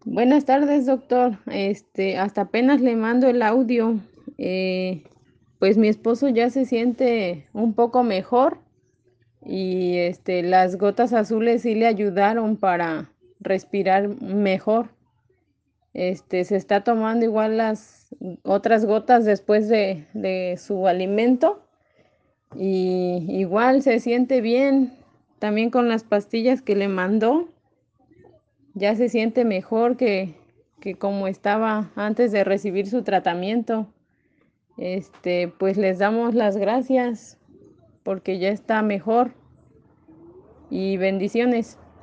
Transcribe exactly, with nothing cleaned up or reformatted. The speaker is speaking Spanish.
Buenas tardes, doctor. Este, hasta apenas le mando el audio. Eh, pues mi esposo ya se siente un poco mejor y este, las gotas azules sí le ayudaron para respirar mejor. Este, se está tomando igual las otras gotas después de, de su alimento y igual se siente bien. También con las pastillas que le mandó. Ya se siente mejor que, que como estaba antes de recibir su tratamiento. Este, pues les damos las gracias porque ya está mejor y bendiciones.